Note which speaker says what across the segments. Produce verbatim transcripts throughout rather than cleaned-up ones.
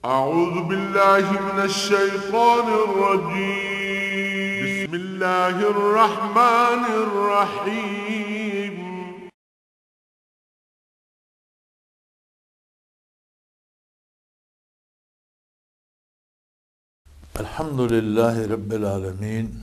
Speaker 1: أعوذ بالله من الشيطان الرجيم. بسم الله الرحمن الرحيم.
Speaker 2: الحمد لله رب العالمين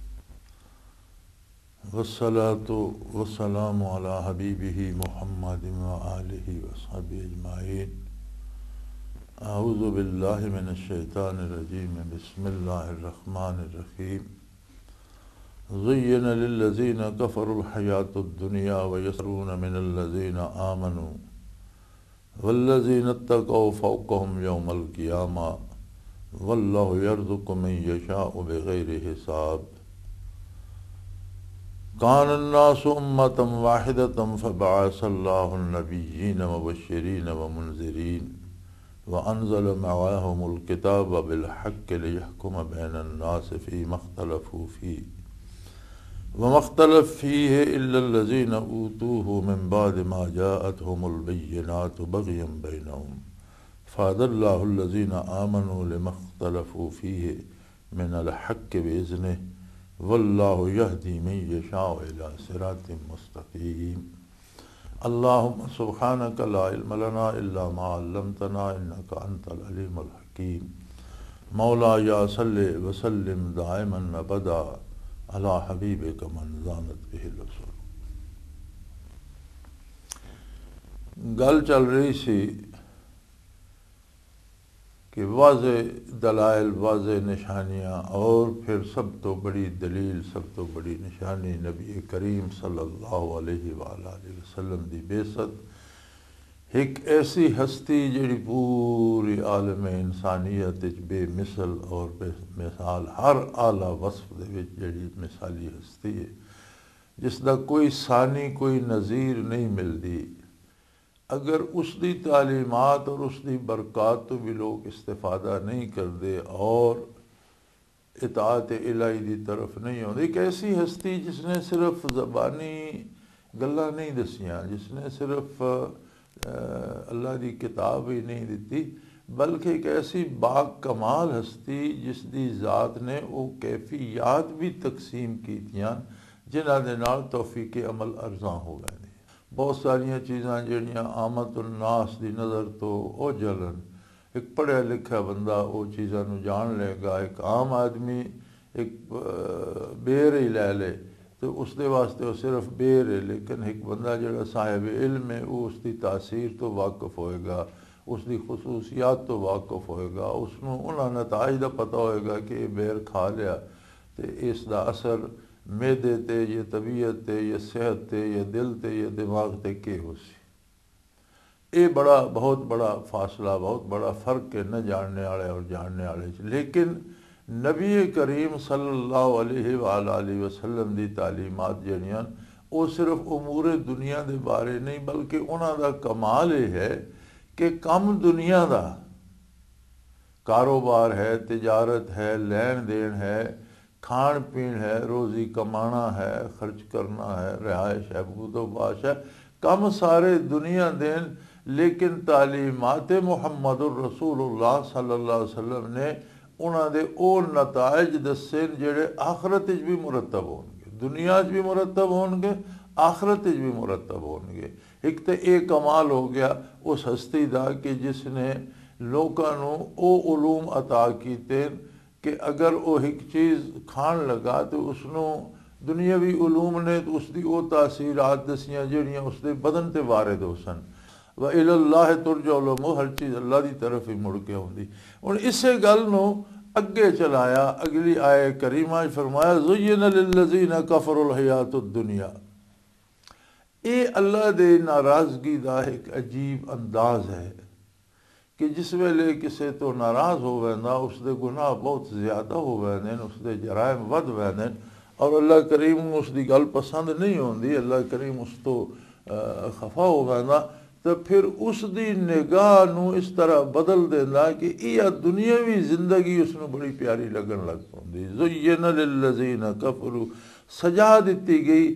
Speaker 2: والصلاة والسلام على حبيبه محمد وآله وصحبه أجمعين. أعوذ بالله من الشيطان الرجيم. بسم الله الرحمن الرحيم. زين للذين كفروا الحياة الدنيا ويسخرون من الذين آمنوا والذين اتقوا فوقهم يوم القيامة والله يرزق من يشاء بغير حساب. كان الناس أمة واحدة فبعث الله النبيين مبشرين ومنذرين وأنزل معهم الكتاب بالحق ليحكم بين الناس فيما اختلفوا فيه وما اختلف فيه إلا الذين أوتوه من بعد ما جاءتهم البينات بغيا بينهم فهدى الله الذين آمنوا لما اختلفوا فيه من الحق بإذنه والله يهدي من يشاء إلى صراط مستقيم. اللهم سبحانك لا علم لنا إلا ما علمتنا إنك أنت العليم الحكيم. مولاي صل وسلم دائما أبدا على حبيبك من زانت به الرسول. गल चल रही सी कि वाज़े दलाइल, वाज़े निशानियाँ और फिर सब तो बड़ी दलील, सब तो बड़ी निशानी नबी करीम सल्लल्लाहु अलैहि वसल्लम दी बेसत। एक ऐसी हस्ती जिहड़ी पूरी आलम इंसानियत बेमिसल और बेमिसाल हर आला वसफ दे विच जिहड़ी मिसाली हस्ती है, जिसका कोई सानी कोई नज़ीर नहीं मिलती। अगर उसकी तालीमात और उसकी बरक़ात तो भी लोग इस्तिफ़ादा नहीं करते और इताअत इलाही की तरफ नहीं आते। एक ऐसी हस्ती जिसने सिर्फ ज़बानी गल्लां नहीं दसियां, जिसने सिर्फ अल्लाह की किताब ही नहीं दी, बल्कि एक ऐसी बाग कमाल हस्ती जिसकी ज़ात ने वो कैफियात भी तकसीम कीतियां जिन्हां दे नाल तौफीक अमल अरज़ां हो गए। बहुत सारिया चीज़ां जिहड़ियां आमतुन्नास की नज़र तो ओ जलन, एक पढ़िया लिखा बंदा वो चीज़ों को जान लेगा, एक आम आदमी एक बेर ही लै ले तो उसके वास्ते वो सिर्फ बेर है, लेकिन एक बंदा जिहड़ा साहिब इल्म है वो उसकी तासीर तो वाकफ होएगा, उसकी खसूसियात तो वाकफ होएगा, उसनों उन्हां नताइज का पता होएगा कि ये बेर खा लिया तो इसका असर मैदे ते या तबीयत ते या सेहत ते या दिल ते या दिमाग ते के हो सी। ये बड़ा बहुत बड़ा फासला, बहुत बड़ा फ़र्क है न जानने वाले और जानने वाले। लेकिन नबी करीम सल्लल्लाहु अलैहि वालैहि वसल्लम दी तालीमात जड़ियां वो सिर्फ उमूर दुनिया के बारे नहीं, बल्कि उन्हां दा कमाल ये है कि कम दुनिया का कारोबार है, तिजारत है, लेन देन है, खान पीन है, रोज़ी कमाना है, खर्च करना है, रिहाइश है, बूदोबाश है, कम सारे दुनिया देन। लेकिन तालीमात मुहम्मदुर रसूलुल्लाह सल्लल्लाहु अलैहि वसल्लम ने उन्होंने वो नताइज दसे जेड़े आखरत भी मुरतब होंगे, दुनिया भी मुरतब होंगे, आखरत भी मुरतब होंगे। एक तो ये कमाल हो गया उस हस्ती का कि जिसने लोगों को वो उलूम अता कीते कि अगर वो एक चीज़ खान लगा तो उसनों दुनियावी उलूम ने तो उसकी वो तासीरात दसियां जड़ियाँ उसके बदन ते वारिद हो सन। व इलल्लाह तुरजउल उमूर, हर चीज़ अल्लाह की तरफ ही मुड़ के आउंदी। हुण इसे गल नूं अगे चलाया, अगली आए करीमा फरमाया ज़ुय्यिना लिल्लज़ीना कफ़रुल हयातुद दुनिया। ये अल्लाह दे नाराज़गी का एक अजीब अंदाज़ है कि जिस वेले किसी तो नाराज़ हो वैंदा उसके गुनाह बहुत ज़्यादा हो वैंदे, उसके जराइम वध वैंदे और अल्लाह करीम उसकी गल पसंद नहीं होंदी, अल्लाह करीम उस तो खफा हो वैंदा, तो फिर उसकी निगाह नूं इस तरह बदल देंदा कि यह दुनियावी जिंदगी उसनूं बड़ी प्यारी लगन लग पौंदी। ज़ुय्यिना लिल्लज़ीना कफ़रू, सजा दी गई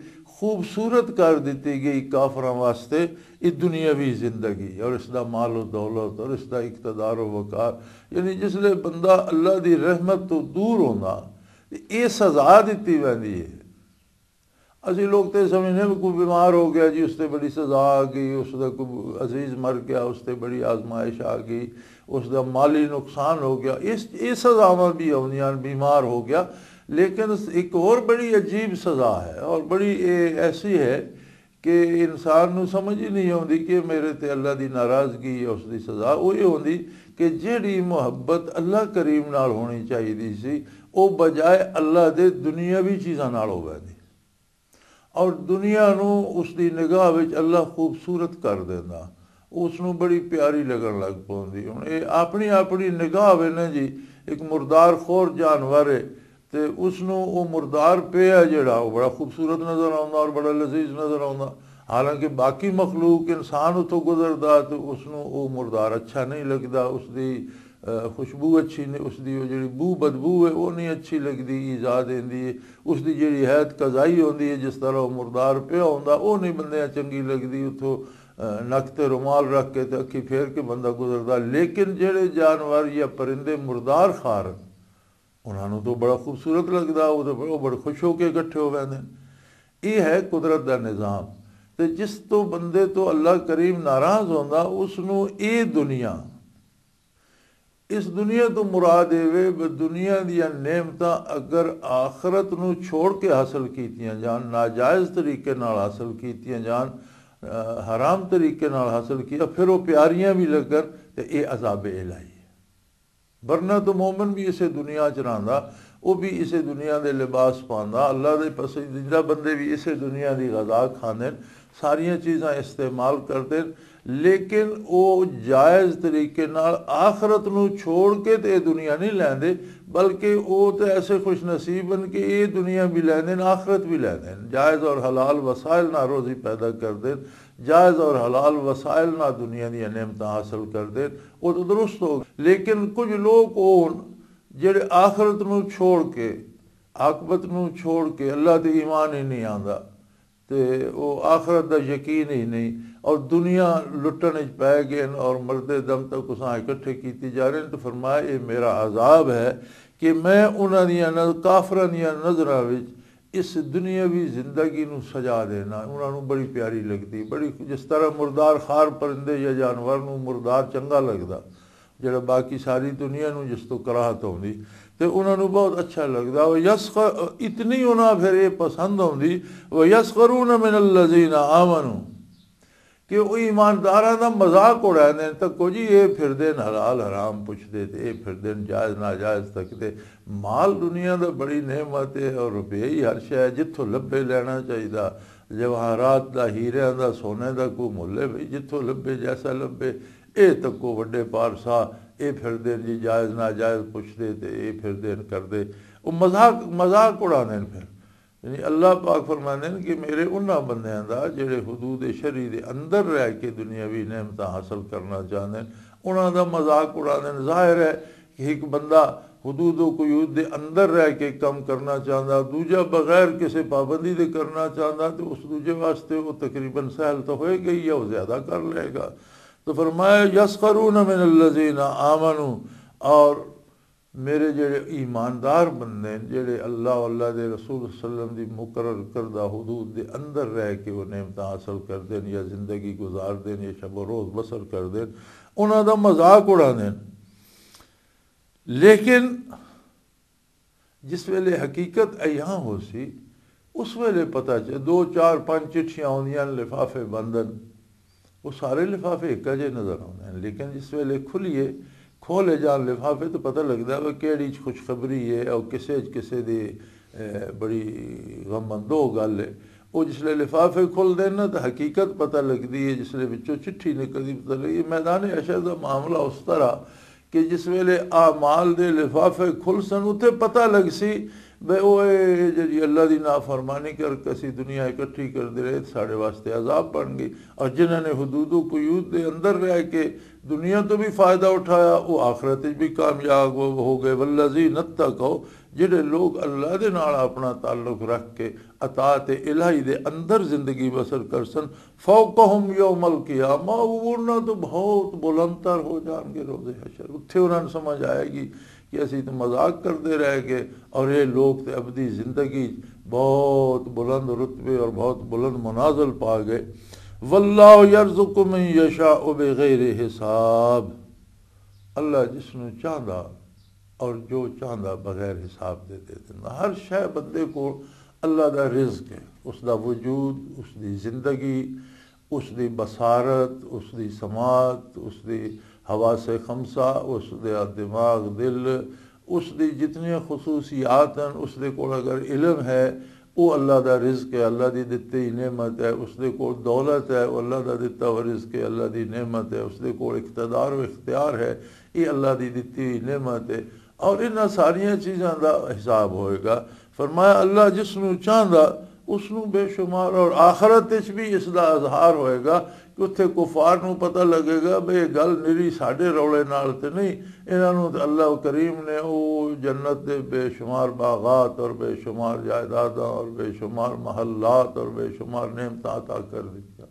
Speaker 2: खूबसूरत कर दी गई काफरां वास्ते इस दुनियावी जिंदगी और इसका मालो दौलत और इसका इकतदार वकार। यानी जिसले बंदा अल्लाह की रहमत तो दूर होंदा ये सजा दी वैंदी है। असी लोग तो समझने भी कोई बीमार हो गया जी उससे बड़ी सजा आ गई, उसका कोई अजीज़ मर गया उससे बड़ी आजमाइश आ गई, उसका माली नुकसान हो गया, इस ये सजावां भी आउंदियां, बीमार हो गया। लेकिन एक और बड़ी अजीब सज़ा है और बड़ी ऐसी है कि इंसान नूं समझ ही नहीं आती कि मेरे ते अल्लाह की नाराज़गी है उसकी सज़ा वो ये होंदी कि जिहड़ी मुहब्बत अल्लाह करीम नाल होनी चाहिए सी वो बजाय अल्लाह दे दुनियावी चीज़ां नाल हो वैंदी और दुनिया नूं उसकी निगाह विच अल्लाह खूबसूरत कर देंदा, उसनूं बड़ी प्यारी लगन लग पौंदी। हुण ये अपनी अपनी निगाह वे ना जी, एक मुर्दार खोर जानवर है तो उसनों वो मुर्दार पिया जिहड़ा वो बड़ा खूबसूरत नज़र आता और बड़ा लजीज नज़र आता, हालांकि बाकी मखलूक इंसान उतों गुजरदा तो उसनों वो मुर्दार अच्छा नहीं लगता, उसकी खुशबू अच्छी नहीं, उसकी वो जी बू बदबू है वो नहीं अच्छी लगती, ईजा देंदी है, उसकी जी हैत कज़ाई होंदी है जिस तरह वो मुर्दार पिया होंदा वो नहीं बंदे चंगी लगती, उतों नक ते रुमाल रख के तो अखी फेर के बंदा गुजरदा। लेकिन जेड़े जानवर या परिंदे मुर्दार खार उन्होंने तो बड़ा खूबसूरत लगता, वो तो बड़े बड़े खुश होकर इकट्ठे हो वैंदे। ये है कुदरत का निज़ाम। तो जिस तो बंदे तो अल्लाह करीम नाराज़ होंदा उसनों ये दुनिया इस दुनिया तो मुराद एवे दुनिया दियां नेमतां अगर आखरत नूं छोड़ के हासिल कीतियां जान, नाजायज़ तरीके नाल हासिल कीतियां जान, हराम तरीके नाल हासिल किया फिर वो प्यारियां भी लगन तो ये अज़ाब इलाही। वरना तो मोमन भी इसे दुनिया च रहिंदा, वो भी इसे दुनिया के लिबास पाँदा, अल्लाह के पसंदीदा बंदे भी इसे दुनिया की गज़ा खांदे, सारिया चीज़ां इस्तेमाल करते, लेकिन वो जायज़ तरीके नाल आखरत नूं छोड़ के तो ये दुनिया नहीं लैंदे, बल्कि वो तो ऐसे खुश नसीब बन के ये दुनिया भी लैंदे आखरत भी लैंदे। जायज़ और हलाल वसाइल ना रोज़ी पैदा कर दे, जायज़ और हलाल वसाइल ना दुनिया दी नेमतां हासिल कर दे, वो तो दुरुस्त हो। लेकिन कुछ लोग होन जेड़े आखरत नूं छोड़ के आकबत नूं छोड़ के अल्लाह ते ईमान ही नहीं आंदा तो वो आखरत का यकीन ही नहीं और दुनिया लुटन च पै गए और मरदे दम तक उसां इकट्ठे कीती जा रहे हैं। तो फरमाया ये मेरा अजाब है कि मैं उन्हां दियां काफरां दियां नज़रां विच इस दुनियावी जिंदगी नूं सजा देना उन्होंने बड़ी प्यारी लगती, बड़ी जिस तरह मुर्दार खार परिंदे या जानवर नूं मुर्दार चंगा लगता, जिहड़ा बाकी सारी दुनिया नूं जिस तो कराहत आउंदी तो उन्होंने बहुत अच्छा लगता। वह यसख इतनी उन्हें फिर ये पसंद आउंदी वह यसखरून मिनल लज़ीना आमनू कि वो ईमानदारां दा मजाक उड़ाते तको जी ये फिरदे हलाल हराम पुछदे ते ये फिरदे जायज़ नाजायज़ तकदे। माल दुनिया का बड़ी नेमत है और रुपये ही हर शै जिथों लभे लेना चाहिए, जवाहरात का हीरियां का सोने का कोई मुल है भाई जिथों लभे जैसा लभे। ये तको वड्डे पारसा ये फिरदे जी जायज़ नाजायज़ पुछदे ते ये फिरदे करदे, वो मजाक मजाक उड़ाते फिर। यानी अल्लाह पाक फरमाते हैं कि मेरे उन्होंने बंदियां दा जेड़े हुदूद शरी दे अंदर रह के दुनियावी नेमतां हासिल करना चाहते हैं उन्हों का मजाक उड़ाते हैं। जाहिर है कि एक बंदा हुदूद कुयूद दे अंदर रह के कम करना चाहता, दूजा बगैर किसी पाबंदी दे करना चाहता तो उस दूजे वास्ते वो तकरीबन सहल तो होएगा ही या वो ज़्यादा कर लेगा। तो फरमाया यसखरून मिनल लज़ीना आमनू और मेरे जेड़े ईमानदार बंदे जेड़े अल्लाह अल्लाह के रसूल सल्लम की मुकर्रर करदा हुदूद के अंदर रह के वो नेमतां हासिल कर देन या जिंदगी गुजार देन या शब रोज़ बसर कर देन उन्हों का मजाक उड़ा देन। लेकिन जिस वेले हकीकत अयां हो सी उस वेले पता चले दो चार पांच चिट्ठियां आउंदियां लिफाफे बंदन वो सारे लिफाफे एक जे नज़र आते हैं, लेकिन जिस वेले खुलीए खोले जान लिफाफे तो पता लगता है कि खुशखबरी है और किसे किसे दी बड़ी गमंदो गल है। वो जिसले लिफाफे खुलते ना तो हकीकत पता लगती है, जिसले विचों चिट्ठी निकलती पता लगती। मैदान अशर का मामला उस तरह कि जिस वेले आमाल दे लिफाफे खुल सन उत्थे पता लग सी बे वो जी अल्लाह की नाफरमानी कर कसी दुनिया इकट्ठी करते रहे साढ़े वास्ते अजाब बन गई और जिन्होंने हुदूदो कुयूद के अंदर रह के दुनिया तो भी फ़ायदा उठाया वो आखरत भी कामयाब हो गए। वल्लज़ीना तक़ौ ਜਿਹੜੇ ਲੋਕ ਅੱਲਾ ਦੇ ਨਾਲ ਆਪਣਾ ਤਾल्लुक ਰੱਖ ਕੇ ਅਤਾਤ ਇਲਾਹੀ ਦੇ ਅੰਦਰ ਜ਼ਿੰਦਗੀ ਬਸਰ ਕਰ ਸਨ ਫੌਕਹੁਮ ਯੌਮਲ ਕਿਆਮਾ ਉਹ ਉਹਨਾਂ ਤੋਂ ਬਹੁਤ ਬੁਲੰਦਤਰ ਹੋ ਜਾਣਗੇ ਰੋਜ਼ੇ ਹਸ਼ਰ। ਉੱਥੇ ਉਹਨਾਂ ਨੂੰ ਸਮਝ ਆਏਗੀ ਕਿ ਅਸੀਂ ਤਾਂ ਮਜ਼ਾਕ ਕਰਦੇ ਰਹਿ ਗਏ ਔਰ ਇਹ ਲੋਕ ਤੇ ਅਬਦੀ ਜ਼ਿੰਦਗੀ बहुत बुलंद रुतबे और बहुत बुलंद मनाजिल पा गए। वल्लाहु यरज़ुक़ु मन यशाअ बिग़ैरि हिसाब, अल्लाह जिसनू चाहता और जो चाहता बगैर हिसाब दे देता। हर शय बंदे को अल्लाह दा रिज़्क़ है, उसका वजूद, उसकी जिंदगी, उसकी बसारत, उसकी समात, उसकी हवा से खमसा, उसका दिमाग दिल, उसकी जितनी खसूसियात हैं उसके को अगर इल्म है वो अल्लाह का रिज़्क़ है, अल्लाह की दिती नेमत है। उसके को दौलत है वो अल्लाह का दिता हुआ रिज़्क़ है, अल्लाह की नेमत है। उसके को इक़्तिदार व इख्तियार है ये अल्लाह की दिती हुई नेमत है। और इन्हां सारिया चीज़ों का हिसाब होएगा। फरमाया अल्लाह जिसनू चाहता उसनू बेशुमार और आखरत भी इसका इजहार होएगा कि उत्थे कुफार नू पता लगेगा भी ये गल निरी साडे रौले नाल ते नहीं, इन्हों अल्लाह करीम ने वो जन्नत के बेशुमार बागात और बेशुमार जायदाद और बेशुमार महल्लात और बेशुमार नेमत अता कर दिया।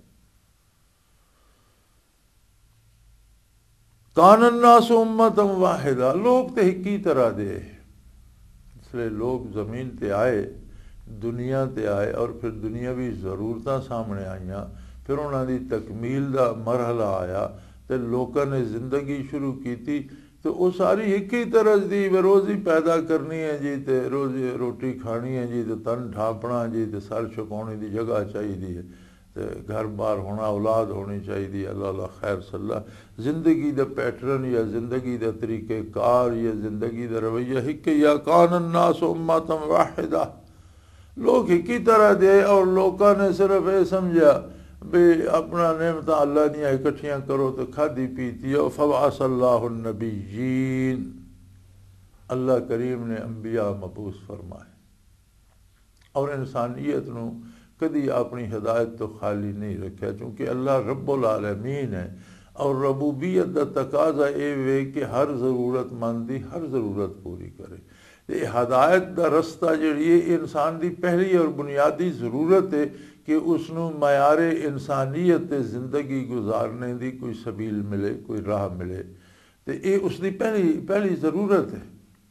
Speaker 2: कानन नास उम्मतन वाहिदा, लोग तो एक ही तरह दे, इसलिए लोग जमीन ते आए, दुनिया ते आए और फिर दुनियावी ज़रूरतां सामने आईयां, फिर उन्होंने तकमील का मरहला आया तो लोगों ने जिंदगी शुरू की थी। तो वो सारी एक ही तरह की रोज़ी पैदा करनी है जी, तो रोज़ी रोटी खानी है जी, तो तन ढापना जी, तो सर छुपाने की जगह चाहिए है, तो घर बार होना, औलाद होनी चाहिए। अल्लाह खैर सल्ला जिंदगी का पैटर्न या जिंदगी का तरीक़ेकार या जिंदगी का रवैया एक या कानन नास उम्मतन वाहिदा, लोग एक ही तरह दे और लोगों ने सिर्फ ये समझा भी अपना नेमत अल्लाह दियाँ इकट्ठियाँ करो तो खादी पीती हो। फबअसल्लाहु नबिय्यीन, अल्लाह करीम ने अंबिया मबूस फरमाए और इंसानियत नू कदी अपनी हिदायत तो खाली नहीं रखा, क्योंकि अल्लाह रब्बुल आलमीन है और रबूबियत का तकाजा ये वे कि हर ज़रूरतमंद की हर ज़रूरत पूरी करे। ये हदायत का रस्ता जी इंसान की पहली और बुनियादी ज़रूरत है कि उसनू मयारे इंसानियत जिंदगी गुजारने की कोई सबील मिले, कोई राह मिले, तो ये उसकी पहली पहली ज़रूरत है।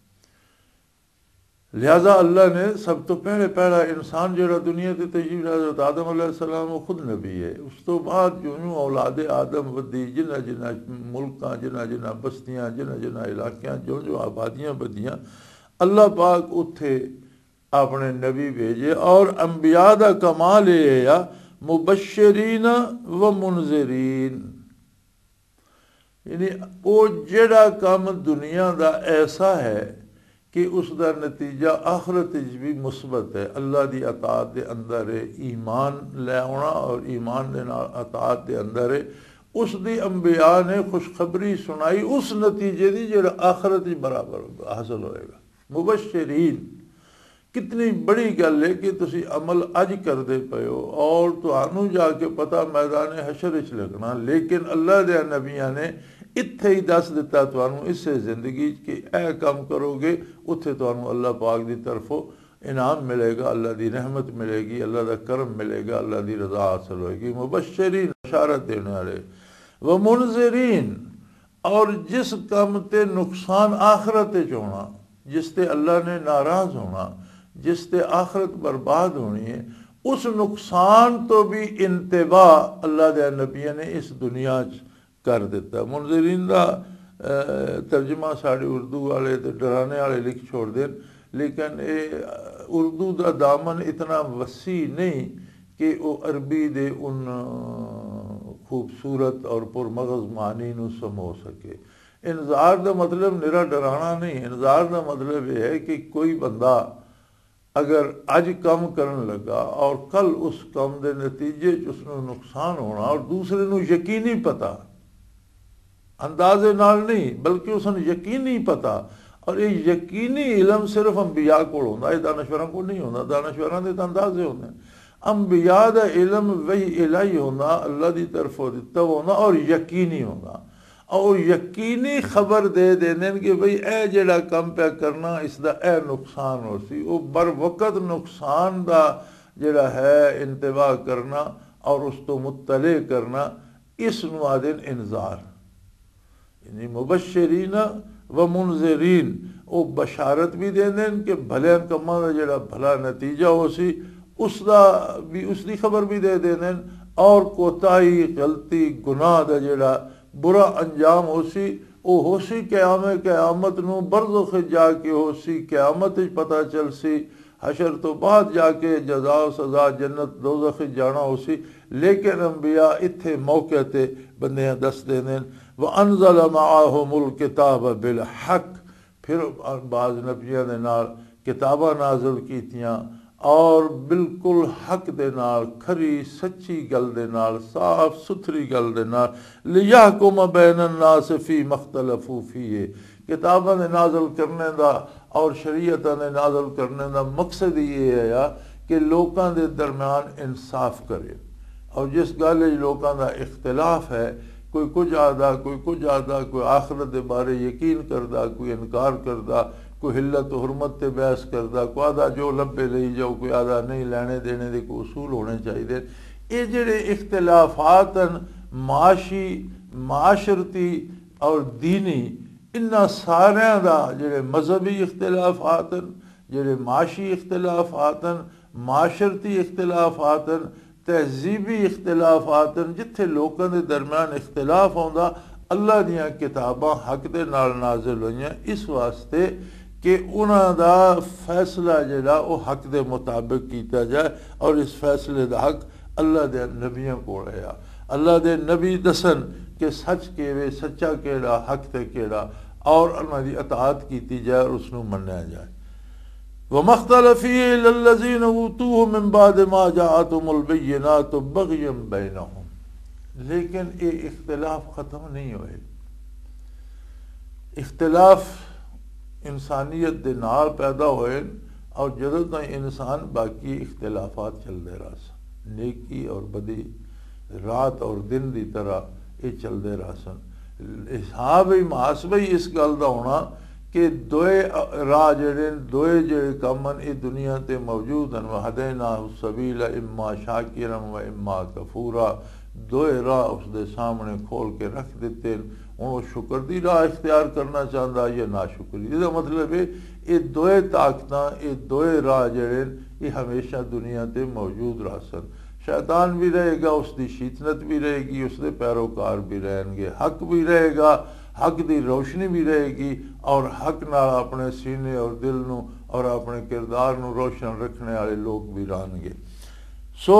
Speaker 2: लिहाजा अल्लाह ने सब तो पहले पहला इंसान जो दुनिया से तशरीफ लाया तो आदम अलैहिस्सलाम वो खुद नबी है। उस तो बाद जो यूँ औलाद आदम वधी, जिन्हें जिन्हें मुल्कां, जिन्हें जिन्हें बस्तियाँ, जिन्हें जिन्हें इलाकियाँ, जो जो आबादियाँ बदियाँ, अल्लाह पाक उत्थे अपने नबी भेजे। और अंबिया दा कमाल ये आ मुबशरीन व मुनज़रीन, यानी वो जेड़ा काम दुनिया का ऐसा है कि उसका नतीजा आखरत भी मुस्बत है। अल्लाह की अताअत के अंदर है ईमान ले आना और ईमान के नाल अताअत के अंदर है उसकी अंबिया ने खुशखबरी सुनाई उस नतीजे की जो आखरत बराबर हासिल होएगा। मुबशरीन, कितनी बड़ी गल है कि तुसी अमल अज करते पे हो और तुहानू जाके पता मैदान हशर च लगना, लेकिन अल्लाह दे नबिया ने इत्थे ही दस दिता तुहानू इसे जिंदगी कि ऐ काम करोगे उत्थे तुहानू अल्लाह पाक की तरफों इनाम मिलेगा, अल्लाह की रहमत मिलेगी, अल्लाह का करम मिलेगा, अल्लाह की रजा हासिल होगी। मुबशरीन, बशारत देने वाले, व मुनज़रीन, और जिस काम ते नुकसान आखरत च होना, जिसते अल्लाह ने नाराज़ होना, जिसते आखरत बर्बाद होनी है, उस नुकसान तो भी इंतबा अल्लाह दे नबिया ने इस दुनिया च कर दिता। मुनज़रीन का तर्जमा साढ़े उर्दू वाले तो डराने वाले लिख छोड़ देन, लेकिन ये उर्दू का दामन इतना वसी नहीं कि वो अरबी दे उन खूबसूरत और पुरमगज़ मानी नू समो सके। इंतज़ार का मतलब निरा डराना नहीं, इंतज़ार का मतलब यह है कि कोई बंदा अगर अज कम करन लगा और कल उस कम के नतीजे उसनू नुकसान होना और दूसरे नू यकीनी पता, अंदाजे नाल नहीं बल्कि उसनू यकीनी पता, और ये यकीनी इलम सिर्फ अंबिया को होंदा, दानश्वरां को नहीं होंदा। दानश्वरां दे तां अंदाजे होंदे, अंबिया दा इलम वही इलाही होंदा, अल्लाह दी तरफों दिता होंदा और यकीनी होंदा। और यकीनी खबर दे देने कि भाई ए जेड़ा काम पे करना इसका ए नुकसान हो सी, वो बर वक्त नुकसान का जेड़ा है इंतबा करना और उस तो मुत्तले करना, इस नुआदिन इंजार यानी मुबशरीन व मुनज़रीन, वो बशारत भी दे दें कि भले कमां का जेड़ा भला नतीजा हो सी उसका भी उसकी खबर भी दे दें, और कोताही गलती गुनाह का जेड़ा बुरा अंजाम हो सी वो हो सी क़यामे क़यामत नूं बरज़ख जाके हो सी, क़यामत पता चल सी, हशर तो बाद जाके जज़ा सज़ा जन्नत दोज़ख जाना हो सी। लेकिन अंबिया इत्थे मौके ते बंदे दस देने व अनज़ल मअहुमुल किताब बिल हक, फिर बाज़ नबियां दे नाल किताबां नाज़िल कीतियां और बिल्कुल हक दे नाल, खरी सच्ची गल दे नाल, साफ सुथरी गल दे नाल, लियहकुम बैनन नास फी मख्तलफू फीह, किताबां दे नाज़िल करने दा और शरीयतां दे नाज़िल करने दा मकसद ये है कि लोकां दे दरम्यान इंसाफ करे। और जिस गल लोकां दा इख्तिलाफ है, कोई कुछ आदा कोई कुछ आदा, कोई आखिरत के बारे यकीन करदा, कोई इनकार करदा, कोई हिल्लत हुरमत ते बहस करदा, कोई आदा जो लब्बे ले जाओ, कोई आदा नहीं लेने देने के कोई उसूल होने चाहिए। ये जेडे इख्तिलाफात माशी माशरती और दीनी, इन्ना सारिया का जेडे मजहबी इख्तिलाफात जेडे माशी इख्तिलाफात माशरती इख्तिलाफात तहजीबी इख्तिलाफात, जिथे लोगों के दरम्यान इख्तिलाफ आउंदा, अल्लाह दियां किताबां हक दे नाल नाज़िल होईयां इस वास्ते कि उन्हां दा फैसला जिहड़ा वो हक दे मुताबिक किया जाए, और इस फैसले का हक अल्लाह दे नबियों कोल है। अल्लाह दे नबी दसन कि सच केवे, सच्चा केड़ा, हक ते केड़ा, और उन्हां दी अताअत की जाए और उसनूं मन्निया जाए। वमख्तलफ़ फ़ीहि लल्लज़ीना ऊतूहु मिन बाद मा जाअतहुमुल बय्यिनातु बग़यन बैनहुम, लेकिन ये इख्तिलाफ ख़त्म नहीं हुए। इख्तिलाफ इंसानियत दे नाल पैदा होए, और जदों तक इंसान बाकी इख्तिलाफात चलते रह सन, नेकी और बदी रात और दिन की तरह ये चलते रह सन। हिसाब ही मुहासबा ही इस गल का होना कि दोए राह जेड़े दोए जेड़े कम ये दुनिया ते मौजूद हैं, वहदैनाहु सबीला इम्मा शाकिरन व इम्मा कफूरा, दोए राह उसके सामने खोल के रख देते। हूँ वो शुक्र की राह इख्तियार करना चाहता या नाशुक्री, इसका मतलब है ये दोए ताकत ये दोए राह जेड़े ये हमेशा दुनिया ते मौजूद रह सन। शैतान भी रहेगा, उसकी शीतनत भी रहेगी, उसके पैरोकार भी रहेंगे, हक भी रहेगा, हक की रोशनी भी रहेगी, और हक नाल अपने सीने और दिल नूं और अपने किरदार नूं रोशन रखने वाले लोग भी रहेंगे। सो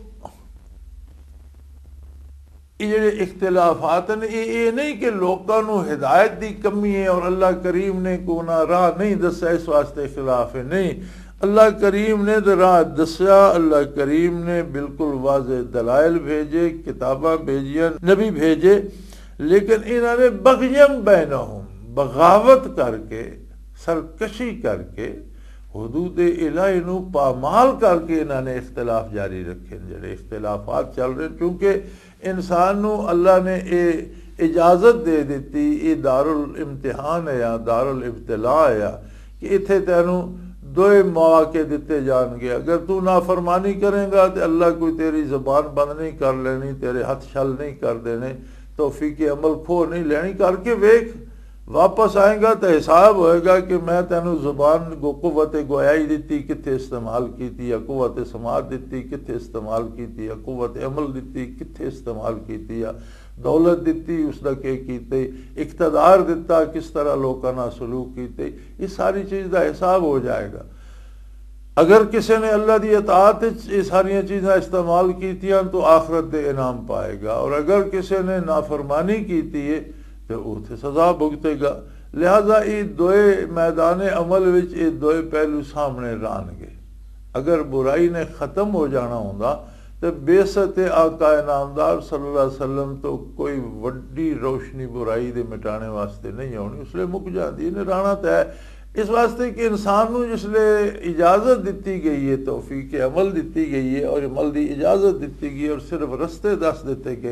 Speaker 2: ये इख्तिलाफात ने ये नहीं कि लोगों को हिदायत की कमी है और अल्लाह करीम ने को ना राह नहीं दसा इस वास्ते खिलाफ है, नहीं, अल्लाह करीम ने तो राह दसिया। अल्लाह करीम ने बिल्कुल वाज़े दलाइल भेजे, किताबां भेजियां, नबी भेजे, लेकिन इन्होंने बग़यन बैनहुम, बगावत करके, सरकशी करके, हुदूद इलाही नूं पामाल करके इन्होंने इख्तिलाफ जारी रखे। जेडे इख्तिलाफात चल रहे, क्योंकि इंसान नूं अल्लाह ने ये इजाज़त दे दी, ये दारुल इम्तिहान है या दारुल इब्तिला है कि इत्थे तैनूं दोए मौके दिते जाएंगे। अगर तू नाफरमानी करेगा तो अल्लाह कोई तेरी ज़बान बंद नहीं कर लेनी, तेरे हथ छल नहीं कर देने, तौफीक अमल खो नहीं लेनी, करके वेख, वापस आएगा तो हिसाब होएगा कि मैं तेनू ज़ुबान को कुव्वत गोयाई दी कित्थे इस्तेमाल की, या कुव्वत समात दी कित्थे इस्तेमाल की, या कुव्वत अमल दी कित्थे इस्तेमाल की, या दौलत दी उसका के कीते, इख्तदार दिता किस तरह लोगों नाल सलूक कीते, ये सारी चीज़ का हिसाब हो जाएगा। अगर किसी ने अल्लाह की अताअत ये सारिया चीज़ां इस्तेमाल कीतियां तो आखरत दे इनाम पाएगा, और अगर किसी ने नाफरमानी की है तो उसे सज़ा भुगतेगा। लिहाजा ये दोए मैदान अमल विच ये दोए पहलू सामने रानगे। अगर बुराई ने ख़त्म हो जाना होंदा तो बेसत आका इनामदार सल्लल्लाहु अलैहि वसल्लम तो कोई वड्डी रोशनी बुराई दे मिटाने वास्ते नहीं होनी, उसलिए मुक जाती। इन्हें राना तो है इस वास्ते कि इंसान को जिसले इजाज़त दी गई है, तौफीक अमल दी गई है और अमल की इजाज़त दी गई है और सिर्फ रस्ते दस दिते गए,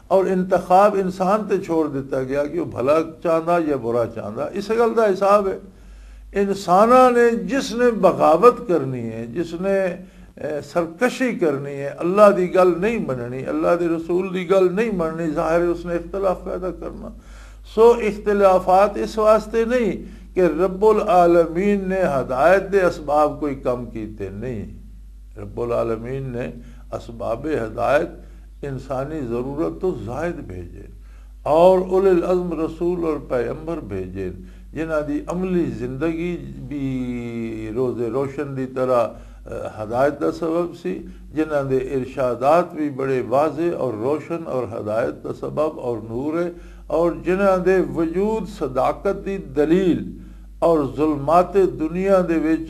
Speaker 2: और इंतखाब इंसान ते छोड़ दिता गया कि वह भला चाहता या बुरा चाहता। इस गल का हिसाब है इंसाना ने जिसने बगावत करनी है, जिसने सरकशी करनी है, अल्लाह की गल नहीं मननी, अल्लाह के रसूल की गल नहीं मननी, जाहिर है उसने इख्तलाफ पैदा करना। सो इख्तलाफात इस वास्ते नहीं कि रब्बुल आलमीन ने हदायत के असबाब कोई कम कीते, नहीं, रब्बुल आलमीन ने असबाब हदायत इंसानी ज़रूरत तो जायद भेजे और उलिल अज़्म रसूल और पैगंबर भेजे जिन्हां दी अमली जिंदगी भी रोज़े रोशन की तरह हदायत का सबब सी, जिन्हां दे इरशादात भी बड़े वाज़े और रोशन और हदायत का सबब और नूर है, और जिन्हां दे वजूद सदाकत की दलील और जुल्मात दुनिया दे विच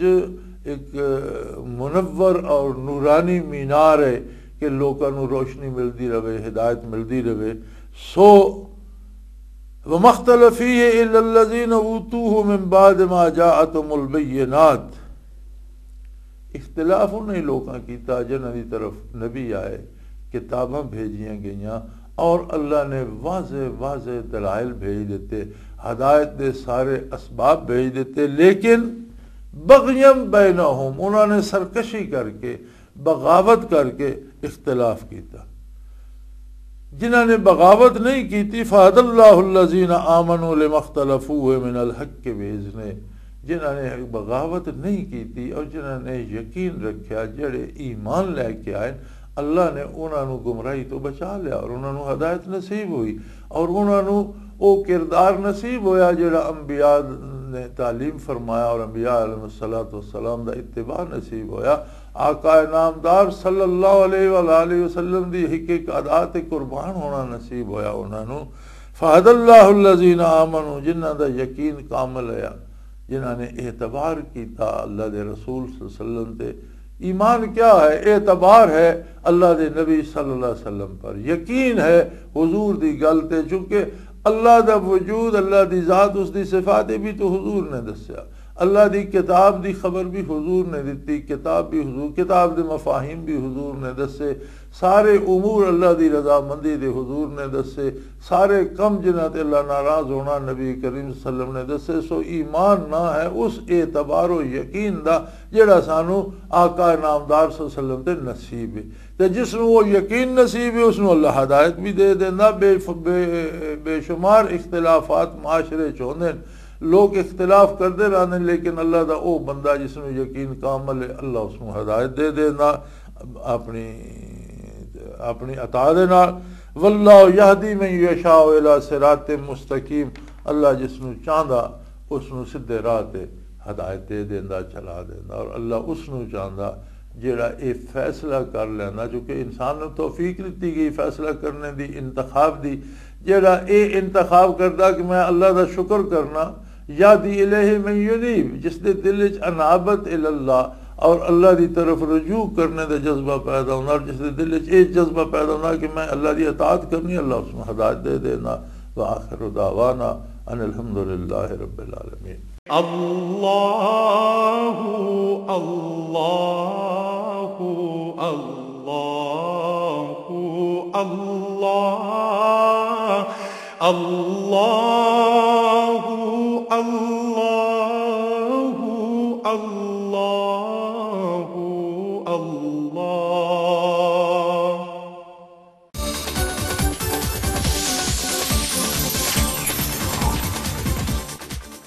Speaker 2: एक मुनव्वर और नूरानी मीनार है कि लोगों को रोशनी मिलती रहे, हिदायत मिलती रहे। सो वमख्तलफ़ फ़ीहि इल्लल्लज़ीना ऊतूहु मिन बाद मा जाअतहुमुल बय्यिनात, इख्तिलाफ उन्हें लोगों कीता जिन्हां दी तरफ नबी आए, किताबां भेजियां गईयां और अल्लाह ने वाज़े वाज़े दलाइल भेज देते, हदायत दे सारे असबाब भेज देते, लेकिन बग़यम बैनहुम, उन्होंने सरकशी करके बगावत करके इख्तिलाफ किया। जिन्होंने बगावत नहीं की थी फ़अदल्लाहुल्लज़ीना आमनू लिमख्तलफ़ू मिनल हक़्क़ि बिइज़्निही, जिन्होंने बगावत नहीं की थी और जिन्होंने यकीन रखा जड़े ईमान लैके आए, अल्लाह ने उन्होंने गुमराही तो बचा लिया और उन्होंने हदायत नसीब हुई और उन्होंने वो किरदार नसीब होया जिहड़ा अंबिया ने तालीम फरमाया और अंबिया अलैहिस्सलातु वस्सलाम दा इत्तिबा नसीब होया। आका नामदार सल्लल्लाहु अलैहि वसल्लम दी हिक अदा ते कुर्बान होना नसीब होया उन्होंने। फ़अदल्लाहुल्लज़ीना आमनू, जिन्हां दा यकीन कामिल है, जिन्हां ने एतबार किया अल्लाह दे रसूल सल्लल्लाहु अलैहि वसल्लम ते। ईमान क्या है? एतबार है अल्लाह दे नबी सल्लल्लाहु अलैहि वसल्लम पर, यकीन है हुजूर दी गल ते, चूंकि अल्लाह दा वजूद, अल्लाह दी ज़ात, उसकी सिफातें भी तो हुजूर ने दस्या, अल्लाह दी किताब दी खबर भी हुजूर ने दी, किताब भी हुजूर, किताब दे मफाहिम भी हुजूर ने दसे, सारे उमूर अल्लाह दी रजामंदी दे हुजूर ने दसे, सारे कम जिन्हां ते अल्लाह नाराज होना नबी करीम सल्लल्लाहु अलैहि वसल्लम ने दसे। सो ईमान ना है उस एतबारो यकीन दा जेड़ा सानू आका नामदार सल्लल्लाहु अलैहि वसल्लम ते नसीब है, ते जिसनू वो यकीन नसीब है उसनू अल्लाह हदायत भी दे देंदा। बे बेशुमार इख्तिलाफात माशरे च होंदे, लोग इख्तिलाफ करते रहते, लेकिन अल्लाह का वह बंदा जिसनों यकीन कामल है, अल्लाह उसको हदायत दे देना अपनी अपनी अता दे नाल। वल्लाहु यहदी मन यशाउ इला सिरातिम मुस्तकीम, अल्लाह जिसनों चाहता उसनों सीधे राह ते हदायत दे देंदा, चला देंदा, और अल्लाह उसनों चाहता जेड़ा ये फैसला कर लेना, चूँकि इंसान को तौफीक दी गई फैसला करने की, इंतखाब दी, जेड़ा ये इंतखाब करता कि मैं अल्लाह का शुक्र करना, या दी इलैहि मन युनीब, जिसके दिल च अनाबत इल्लाह और अल्लाह की तरफ रजू करने का जज्बा पैदा होना, और जिसके दिल च ये जज्बा पैदा होना कि मैं अल्लाह की अताअत करनी, अल्लाह उसमें हदायत दे देना। व आखिरु दावाना अनिल हम्दुलिल्लाहि रब्बिल आलमीन।
Speaker 3: अल्लाहु अल्लाहु अल्लाहु अल्लाह अल्लाहु अल्लाहु अल्लाह